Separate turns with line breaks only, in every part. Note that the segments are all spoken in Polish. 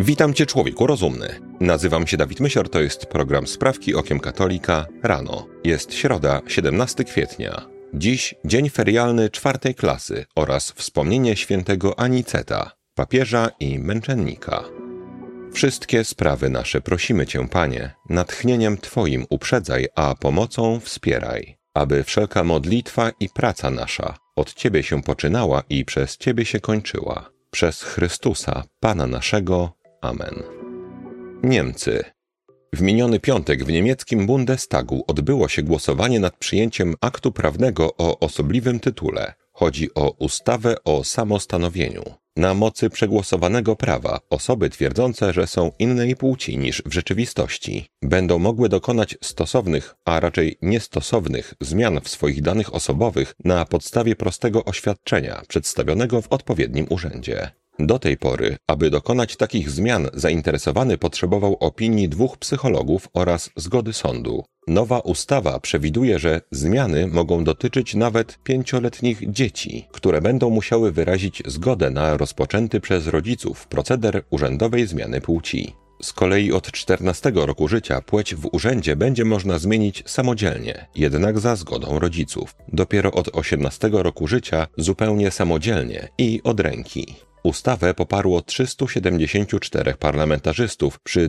Witam Cię, człowieku rozumny. Nazywam się Dawid Mysior, to jest program Sprawki Okiem Katolika rano. Jest środa, 17 kwietnia. Dziś dzień ferialny 4. klasy oraz wspomnienie świętego Aniceta, papieża i męczennika. Wszystkie sprawy nasze prosimy Cię, Panie, natchnieniem Twoim uprzedzaj, a pomocą wspieraj, aby wszelka modlitwa i praca nasza od Ciebie się poczynała i przez Ciebie się kończyła. Przez Chrystusa, Pana naszego. Amen. Niemcy. W miniony piątek w niemieckim Bundestagu odbyło się głosowanie nad przyjęciem aktu prawnego o osobliwym tytule. Chodzi o ustawę o samostanowieniu. Na mocy przegłosowanego prawa osoby twierdzące, że są innej płci niż w rzeczywistości, będą mogły dokonać stosownych, a raczej niestosownych zmian w swoich danych osobowych na podstawie prostego oświadczenia przedstawionego w odpowiednim urzędzie. Do tej pory, aby dokonać takich zmian, zainteresowany potrzebował opinii 2 psychologów oraz zgody sądu. Nowa ustawa przewiduje, że zmiany mogą dotyczyć nawet 5-letnich dzieci, które będą musiały wyrazić zgodę na rozpoczęty przez rodziców proceder urzędowej zmiany płci. Z kolei od 14 roku życia płeć w urzędzie będzie można zmienić samodzielnie, jednak za zgodą rodziców. Dopiero od 18 roku życia zupełnie samodzielnie i od ręki. Ustawę poparło 374 parlamentarzystów przy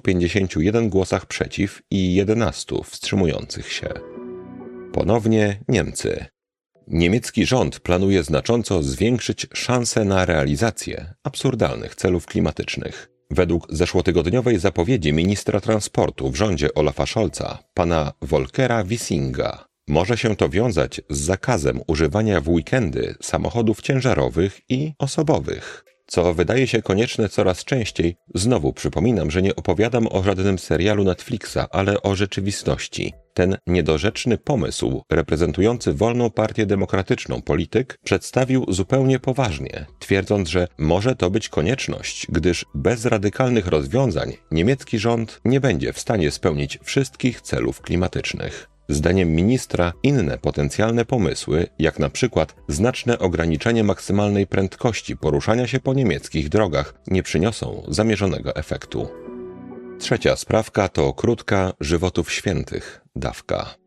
251 głosach przeciw i 11 wstrzymujących się. Ponownie Niemcy. Niemiecki rząd planuje znacząco zwiększyć szanse na realizację absurdalnych celów klimatycznych. Według zeszłotygodniowej zapowiedzi ministra transportu w rządzie Olafa Scholza, pana Volkera Wissinga, może się to wiązać z zakazem używania w weekendy samochodów ciężarowych i osobowych, co wydaje się konieczne coraz częściej. Znowu przypominam, że nie opowiadam o żadnym serialu Netflixa, ale o rzeczywistości. Ten niedorzeczny pomysł, reprezentujący Wolną Partię Demokratyczną polityk, przedstawił zupełnie poważnie, twierdząc, że może to być konieczność, gdyż bez radykalnych rozwiązań niemiecki rząd nie będzie w stanie spełnić wszystkich celów klimatycznych. Zdaniem ministra inne potencjalne pomysły, jak na przykład znaczne ograniczenie maksymalnej prędkości poruszania się po niemieckich drogach, nie przyniosą zamierzonego efektu. Trzecia sprawka to krótka żywotów świętych dawka.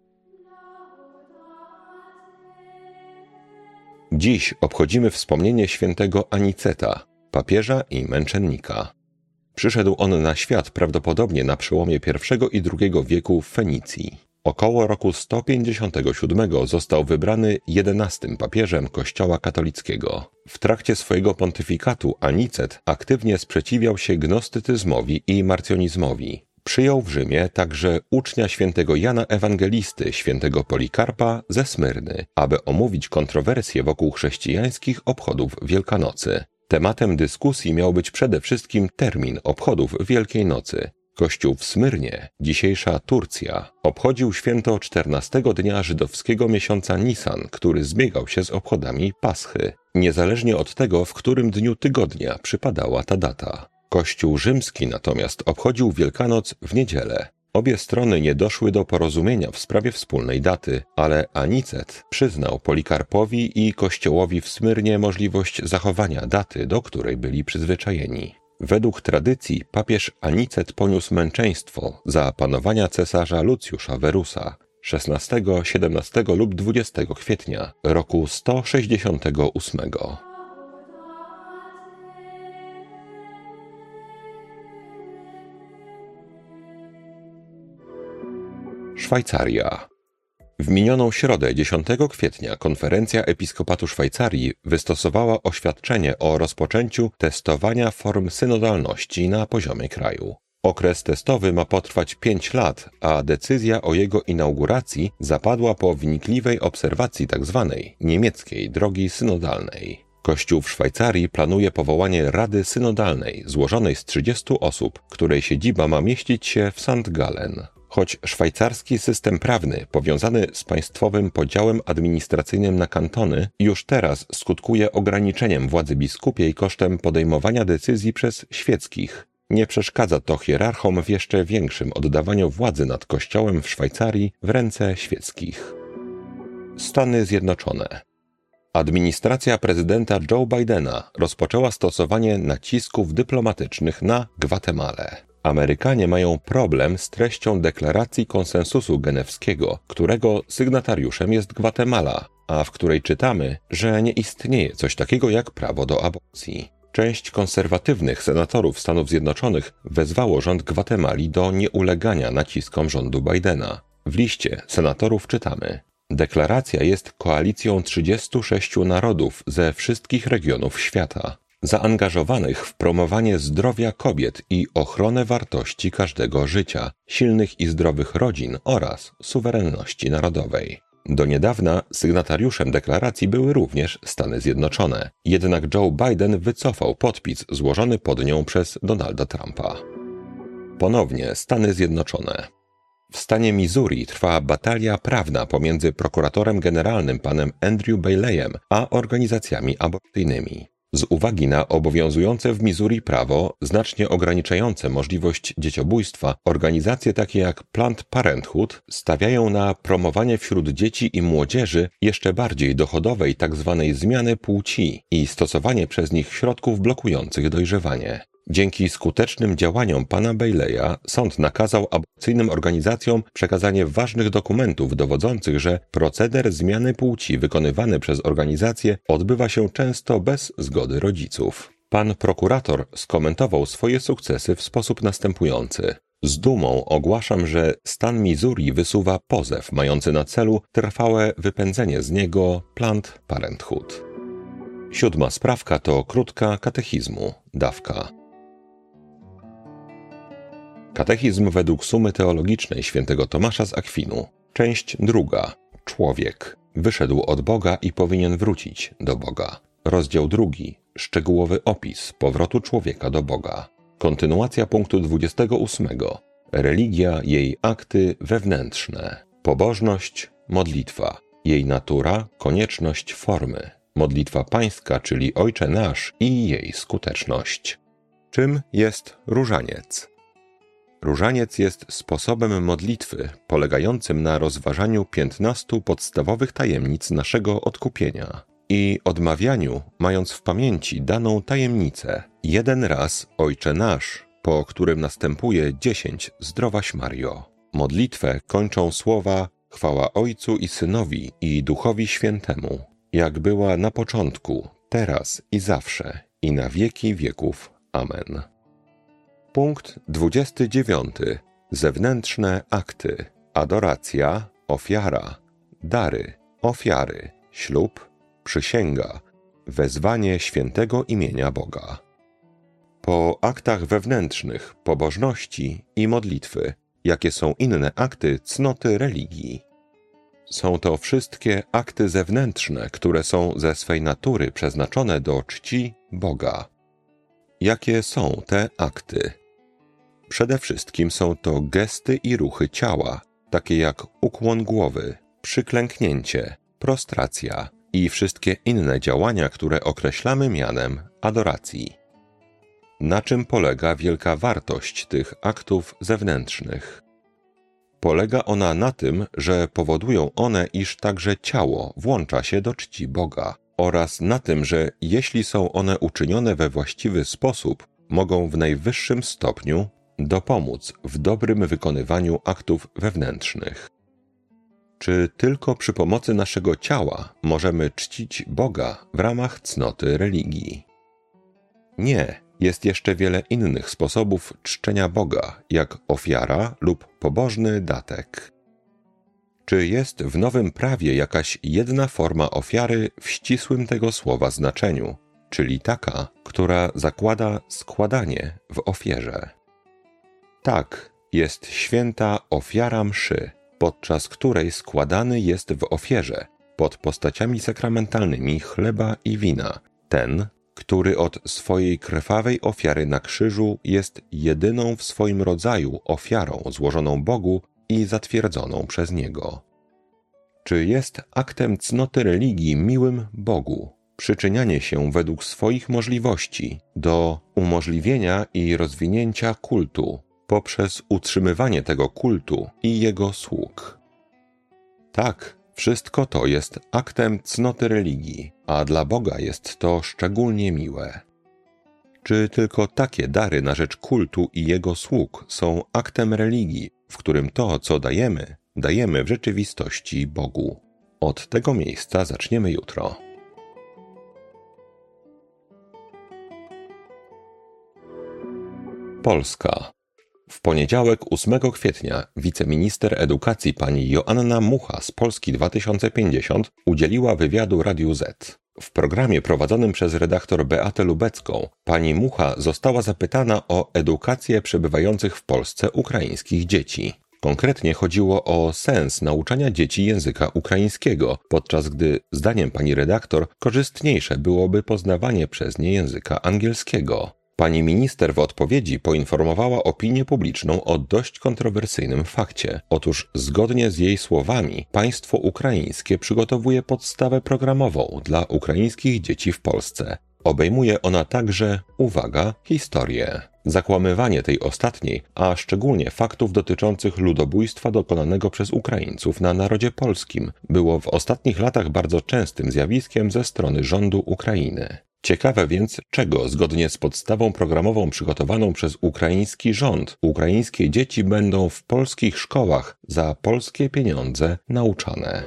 Dziś obchodzimy wspomnienie świętego Aniceta, papieża i męczennika. Przyszedł on na świat prawdopodobnie na przełomie I i II wieku w Fenicji. Około roku 157 został wybrany 11. papieżem Kościoła katolickiego. W trakcie swojego pontyfikatu Anicet aktywnie sprzeciwiał się gnostycyzmowi i marcjonizmowi. Przyjął w Rzymie także ucznia świętego Jana Ewangelisty, świętego Polikarpa ze Smyrny, aby omówić kontrowersje wokół chrześcijańskich obchodów Wielkanocy. Tematem dyskusji miał być przede wszystkim termin obchodów Wielkiej Nocy. Kościół w Smyrnie, dzisiejsza Turcja, obchodził święto 14 dnia żydowskiego miesiąca Nisan, który zbiegał się z obchodami Paschy, niezależnie od tego, w którym dniu tygodnia przypadała ta data. Kościół rzymski natomiast obchodził Wielkanoc w niedzielę. Obie strony nie doszły do porozumienia w sprawie wspólnej daty, ale Anicet przyznał Polikarpowi i Kościołowi w Smyrnie możliwość zachowania daty, do której byli przyzwyczajeni. Według tradycji papież Anicet poniósł męczeństwo za panowania cesarza Lucjusza Verusa 16, 17 lub 20 kwietnia roku 168. Szwajcaria. W minioną środę 10 kwietnia Konferencja Episkopatu Szwajcarii wystosowała oświadczenie o rozpoczęciu testowania form synodalności na poziomie kraju. Okres testowy ma potrwać 5 lat, a decyzja o jego inauguracji zapadła po wnikliwej obserwacji tzw. niemieckiej drogi synodalnej. Kościół w Szwajcarii planuje powołanie Rady Synodalnej złożonej z 30 osób, której siedziba ma mieścić się w St. Gallen. Choć szwajcarski system prawny powiązany z państwowym podziałem administracyjnym na kantony już teraz skutkuje ograniczeniem władzy biskupiej kosztem podejmowania decyzji przez świeckich, nie przeszkadza to hierarchom w jeszcze większym oddawaniu władzy nad Kościołem w Szwajcarii w ręce świeckich. Stany Zjednoczone. Administracja prezydenta Joe Bidena rozpoczęła stosowanie nacisków dyplomatycznych na Gwatemalę. Amerykanie mają problem z treścią deklaracji konsensusu genewskiego, którego sygnatariuszem jest Gwatemala, a w której czytamy, że nie istnieje coś takiego jak prawo do aborcji. Część konserwatywnych senatorów Stanów Zjednoczonych wezwało rząd Gwatemali do nieulegania naciskom rządu Bidena. W liście senatorów czytamy: deklaracja jest koalicją 36 narodów ze wszystkich regionów świata, zaangażowanych w promowanie zdrowia kobiet i ochronę wartości każdego życia, silnych i zdrowych rodzin oraz suwerenności narodowej. Do niedawna sygnatariuszem deklaracji były również Stany Zjednoczone, jednak Joe Biden wycofał podpis złożony pod nią przez Donalda Trumpa. Ponownie Stany Zjednoczone. W stanie Missouri trwa batalia prawna pomiędzy prokuratorem generalnym panem Andrew Baileyem a organizacjami aborcyjnymi. Z uwagi na obowiązujące w Missouri prawo znacznie ograniczające możliwość dzieciobójstwa, organizacje takie jak Planned Parenthood stawiają na promowanie wśród dzieci i młodzieży jeszcze bardziej dochodowej tzw. zmiany płci i stosowanie przez nich środków blokujących dojrzewanie. Dzięki skutecznym działaniom pana Baileya sąd nakazał aborcyjnym organizacjom przekazanie ważnych dokumentów dowodzących, że proceder zmiany płci wykonywany przez organizacje odbywa się często bez zgody rodziców. Pan prokurator skomentował swoje sukcesy w sposób następujący. Z dumą ogłaszam, że stan Missouri wysuwa pozew mający na celu trwałe wypędzenie z niego Planned Parenthood. 7. sprawka to krótka katechizmu, dawka. Katechizm według sumy teologicznej świętego Tomasza z Akwinu. Część 2. Człowiek. Wyszedł od Boga i powinien wrócić do Boga. Rozdział 2. Szczegółowy opis powrotu człowieka do Boga. Kontynuacja punktu 28. Religia, jej akty wewnętrzne. Pobożność, modlitwa. Jej natura, konieczność formy. Modlitwa pańska, czyli Ojcze Nasz i jej skuteczność. Czym jest różaniec? Różaniec jest sposobem modlitwy polegającym na rozważaniu 15 podstawowych tajemnic naszego odkupienia i odmawianiu, mając w pamięci daną tajemnicę, jeden raz Ojcze Nasz, po którym następuje 10 Zdrowaś Mario. Modlitwę kończą słowa chwała Ojcu i Synowi i Duchowi Świętemu, jak była na początku, teraz i zawsze, i na wieki wieków. Amen. Punkt 29. Zewnętrzne akty. Adoracja, ofiara, dary, ofiary, ślub, przysięga, wezwanie świętego imienia Boga. Po aktach wewnętrznych, pobożności i modlitwy, jakie są inne akty cnoty religii? Są to wszystkie akty zewnętrzne, które są ze swej natury przeznaczone do czci Boga. Jakie są te akty? Przede wszystkim są to gesty i ruchy ciała, takie jak ukłon głowy, przyklęknięcie, prostracja i wszystkie inne działania, które określamy mianem adoracji. Na czym polega wielka wartość tych aktów zewnętrznych? Polega ona na tym, że powodują one, iż także ciało włącza się do czci Boga oraz na tym, że jeśli są one uczynione we właściwy sposób, mogą w najwyższym stopniu dopomóc w dobrym wykonywaniu aktów wewnętrznych. Czy tylko przy pomocy naszego ciała możemy czcić Boga w ramach cnoty religii? Nie, jest jeszcze wiele innych sposobów czczenia Boga, jak ofiara lub pobożny datek. Czy jest w Nowym Prawie jakaś jedna forma ofiary w ścisłym tego słowa znaczeniu, czyli taka, która zakłada składanie w ofierze? Tak, jest święta ofiara mszy, podczas której składany jest w ofierze, pod postaciami sakramentalnymi chleba i wina, ten, który od swojej krwawej ofiary na krzyżu jest jedyną w swoim rodzaju ofiarą złożoną Bogu i zatwierdzoną przez Niego. Czy jest aktem cnoty religii miłym Bogu przyczynianie się według swoich możliwości do umożliwienia i rozwinięcia kultu poprzez utrzymywanie tego kultu i jego sług? Tak, Wszystko to jest aktem cnoty religii, a dla Boga jest to szczególnie miłe. Czy tylko takie dary na rzecz kultu i jego sług są aktem religii, w którym to, co dajemy, dajemy w rzeczywistości Bogu? Od tego miejsca zaczniemy jutro. Polska. W poniedziałek 8 kwietnia wiceminister edukacji pani Joanna Mucha z Polski 2050 udzieliła wywiadu Radiu Z. W programie prowadzonym przez redaktor Beatę Lubecką pani Mucha została zapytana o edukację przebywających w Polsce ukraińskich dzieci. Konkretnie chodziło o sens nauczania dzieci języka ukraińskiego, podczas gdy, zdaniem pani redaktor, korzystniejsze byłoby poznawanie przez nie języka angielskiego. Pani minister w odpowiedzi poinformowała opinię publiczną o dość kontrowersyjnym fakcie. Otóż zgodnie z jej słowami państwo ukraińskie przygotowuje podstawę programową dla ukraińskich dzieci w Polsce. Obejmuje ona także, uwaga, historię. Zakłamywanie tej ostatniej, a szczególnie faktów dotyczących ludobójstwa dokonanego przez Ukraińców na narodzie polskim, było w ostatnich latach bardzo częstym zjawiskiem ze strony rządu Ukrainy. Ciekawe więc, czego zgodnie z podstawą programową przygotowaną przez ukraiński rząd, ukraińskie dzieci będą w polskich szkołach za polskie pieniądze nauczane.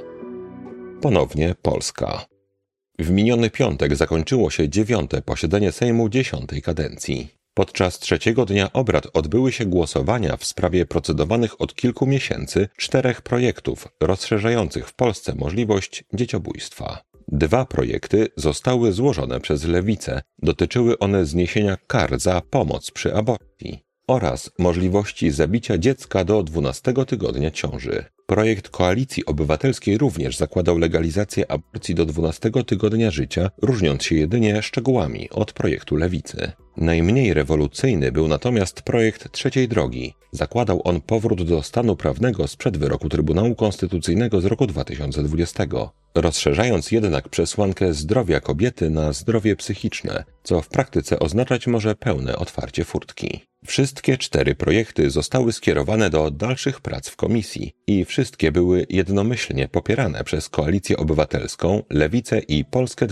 Ponownie Polska. W miniony piątek zakończyło się 9. posiedzenie Sejmu 10. kadencji. Podczas trzeciego dnia obrad odbyły się głosowania w sprawie procedowanych od kilku miesięcy 4 projektów rozszerzających w Polsce możliwość dzieciobójstwa. 2 projekty zostały złożone przez Lewicę. Dotyczyły one zniesienia kar za pomoc przy aborcji oraz możliwości zabicia dziecka do 12 tygodnia ciąży. Projekt Koalicji Obywatelskiej również zakładał legalizację aborcji do 12 tygodnia życia, różniąc się jedynie szczegółami od projektu Lewicy. Najmniej rewolucyjny był natomiast projekt trzeciej drogi. Zakładał on powrót do stanu prawnego sprzed wyroku Trybunału Konstytucyjnego z roku 2020, rozszerzając jednak przesłankę zdrowia kobiety na zdrowie psychiczne, co w praktyce oznaczać może pełne otwarcie furtki. Wszystkie 4 projekty zostały skierowane do dalszych prac w komisji i wszystkie były jednomyślnie popierane przez Koalicję Obywatelską, Lewicę i Polskę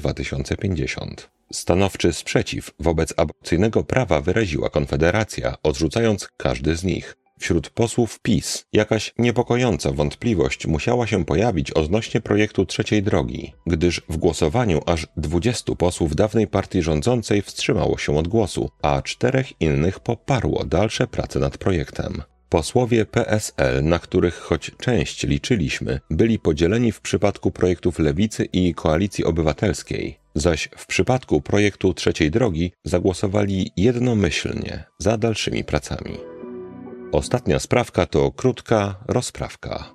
2050. Stanowczy sprzeciw wobec aborcyjnego prawa wyraziła Konfederacja, odrzucając każdy z nich. Wśród posłów PiS jakaś niepokojąca wątpliwość musiała się pojawić odnośnie projektu trzeciej drogi, gdyż w głosowaniu aż 20 posłów dawnej partii rządzącej wstrzymało się od głosu, a 4 innych poparło dalsze prace nad projektem. Posłowie PSL, na których choć część liczyliśmy, byli podzieleni w przypadku projektów Lewicy i Koalicji Obywatelskiej, zaś w przypadku projektu trzeciej drogi zagłosowali jednomyślnie za dalszymi pracami. Ostatnia sprawka to krótka rozprawka.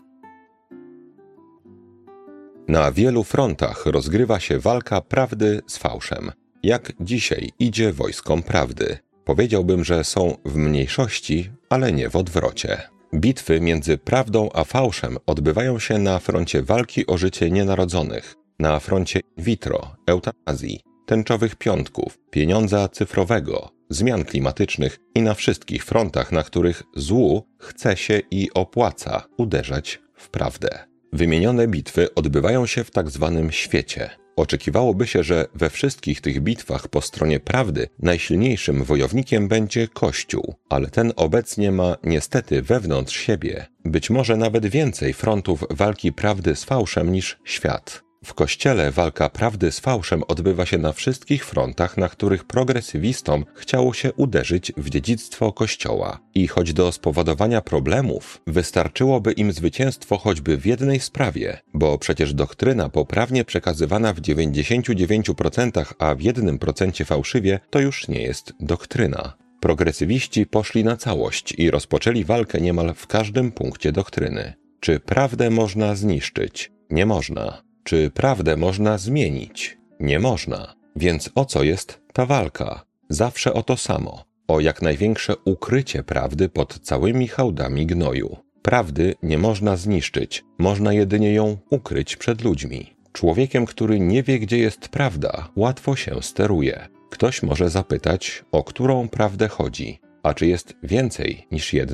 Na wielu frontach rozgrywa się walka prawdy z fałszem. Jak dzisiaj idzie wojskom prawdy? Powiedziałbym, że są w mniejszości, ale nie w odwrocie. Bitwy między prawdą a fałszem odbywają się na froncie walki o życie nienarodzonych, na froncie in vitro, eutanazji, tęczowych piątków, pieniądza cyfrowego, zmian klimatycznych i na wszystkich frontach, na których złu chce się i opłaca uderzać w prawdę. Wymienione bitwy odbywają się w tak zwanym świecie. Oczekiwałoby się, że we wszystkich tych bitwach po stronie prawdy najsilniejszym wojownikiem będzie Kościół, ale ten obecnie ma niestety wewnątrz siebie być może nawet więcej frontów walki prawdy z fałszem niż świat. W Kościele walka prawdy z fałszem odbywa się na wszystkich frontach, na których progresywistom chciało się uderzyć w dziedzictwo Kościoła. I choć do spowodowania problemów wystarczyłoby im zwycięstwo choćby w jednej sprawie, bo przecież doktryna poprawnie przekazywana w 99%, a w 1% fałszywie, to już nie jest doktryna. Progresywiści poszli na całość i rozpoczęli walkę niemal w każdym punkcie doktryny. Czy prawdę można zniszczyć? Nie można. Czy prawdę można zmienić? Nie można. Więc o co jest ta walka? Zawsze o to samo. O jak największe ukrycie prawdy pod całymi hałdami gnoju. Prawdy nie można zniszczyć. Można jedynie ją ukryć przed ludźmi. Człowiekiem, który nie wie, gdzie jest prawda, łatwo się steruje. Ktoś może zapytać, o którą prawdę chodzi. A czy jest więcej niż jedna?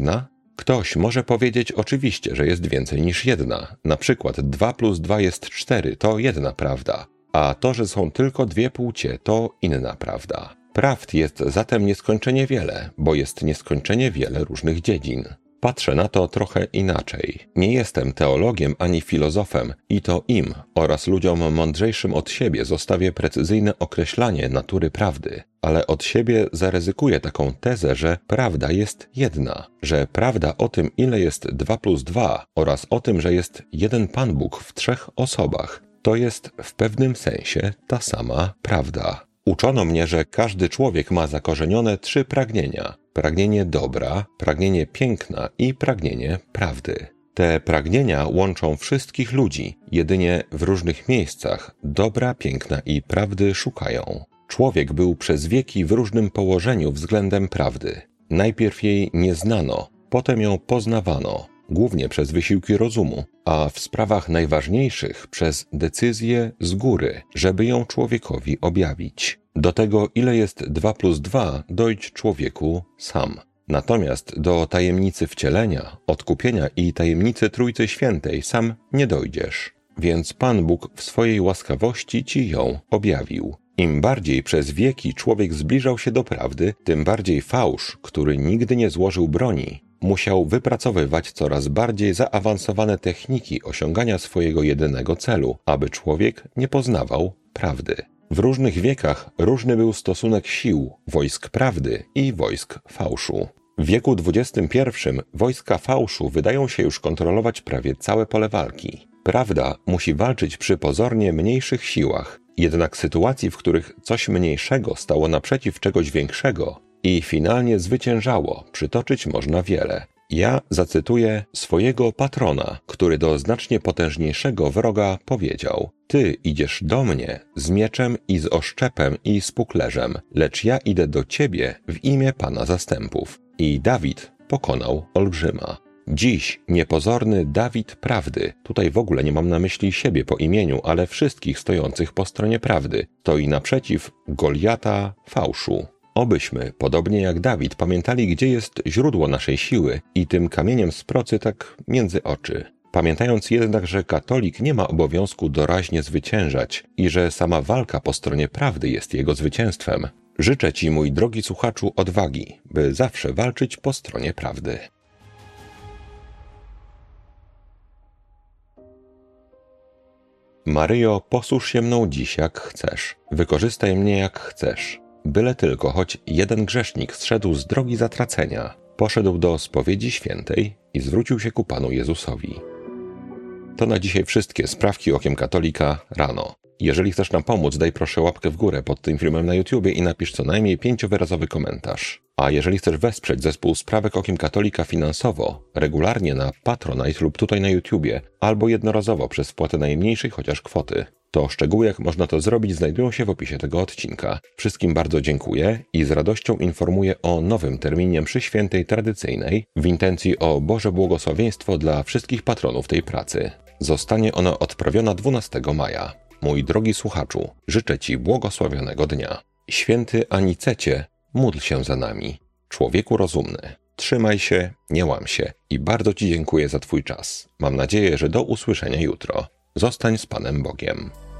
Ktoś może powiedzieć oczywiście, że jest więcej niż jedna. Na przykład 2 + 2 jest 4, to jedna prawda. A to, że są tylko dwie płcie, to inna prawda. Prawd jest zatem nieskończenie wiele, bo jest nieskończenie wiele różnych dziedzin. Patrzę na to trochę inaczej. Nie jestem teologiem ani filozofem i to im oraz ludziom mądrzejszym od siebie zostawię precyzyjne określanie natury prawdy, ale od siebie zaryzykuję taką tezę, że prawda jest jedna, że prawda o tym, ile jest 2 + 2 oraz o tym, że jest jeden Pan Bóg w 3 osobach, to jest w pewnym sensie ta sama prawda. Uczono mnie, że każdy człowiek ma zakorzenione 3 pragnienia. Pragnienie dobra, pragnienie piękna i pragnienie prawdy. Te pragnienia łączą wszystkich ludzi, jedynie w różnych miejscach dobra, piękna i prawdy szukają. Człowiek był przez wieki w różnym położeniu względem prawdy. Najpierw jej nie znano, potem ją poznawano, głównie przez wysiłki rozumu, a w sprawach najważniejszych przez decyzje z góry, żeby ją człowiekowi objawić. Do tego, ile jest 2 + 2, dojdź człowieku sam. Natomiast do tajemnicy wcielenia, odkupienia i tajemnicy Trójcy Świętej sam nie dojdziesz. Więc Pan Bóg w swojej łaskawości ci ją objawił. Im bardziej przez wieki człowiek zbliżał się do prawdy, tym bardziej fałsz, który nigdy nie złożył broni, musiał wypracowywać coraz bardziej zaawansowane techniki osiągania swojego jedynego celu, aby człowiek nie poznawał prawdy. W różnych wiekach różny był stosunek sił, wojsk prawdy i wojsk fałszu. W wieku XXI wojska fałszu wydają się już kontrolować prawie całe pole walki. Prawda musi walczyć przy pozornie mniejszych siłach, jednak sytuacji, w których coś mniejszego stało naprzeciw czegoś większego i finalnie zwyciężało, przytoczyć można wiele. Ja zacytuję swojego patrona, który do znacznie potężniejszego wroga powiedział: Ty idziesz do mnie z mieczem i z oszczepem i z puklerzem, lecz ja idę do ciebie w imię Pana zastępów. I Dawid pokonał olbrzyma. Dziś niepozorny Dawid prawdy, tutaj w ogóle nie mam na myśli siebie po imieniu, ale wszystkich stojących po stronie prawdy, stoi naprzeciw Goliata fałszu. Obyśmy, podobnie jak Dawid, pamiętali, gdzie jest źródło naszej siły i tym kamieniem z procy tak między oczy. Pamiętając jednak, że katolik nie ma obowiązku doraźnie zwyciężać i że sama walka po stronie prawdy jest jego zwycięstwem, życzę Ci, mój drogi słuchaczu, odwagi, by zawsze walczyć po stronie prawdy. Maryjo, posłuż się mną dziś jak chcesz, wykorzystaj mnie jak chcesz. Byle tylko choć jeden grzesznik zszedł z drogi zatracenia, poszedł do spowiedzi świętej i zwrócił się ku Panu Jezusowi. To na dzisiaj wszystkie sprawki okiem katolika rano. Jeżeli chcesz nam pomóc, daj proszę łapkę w górę pod tym filmem na YouTubie i napisz co najmniej 5-wyrazowy komentarz. A jeżeli chcesz wesprzeć zespół Sprawek Okiem Katolika finansowo, regularnie na Patronite lub tutaj na YouTubie, albo jednorazowo przez wpłatę najmniejszej chociaż kwoty, to szczegóły, jak można to zrobić, znajdują się w opisie tego odcinka. Wszystkim bardzo dziękuję i z radością informuję o nowym terminie mszy świętej tradycyjnej w intencji o Boże błogosławieństwo dla wszystkich patronów tej pracy. Zostanie ona odprawiona 12 maja. Mój drogi słuchaczu, życzę Ci błogosławionego dnia. Święty Anicecie, módl się za nami. Człowieku rozumny, trzymaj się, nie łam się i bardzo Ci dziękuję za Twój czas. Mam nadzieję, że do usłyszenia jutro. Zostań z Panem Bogiem.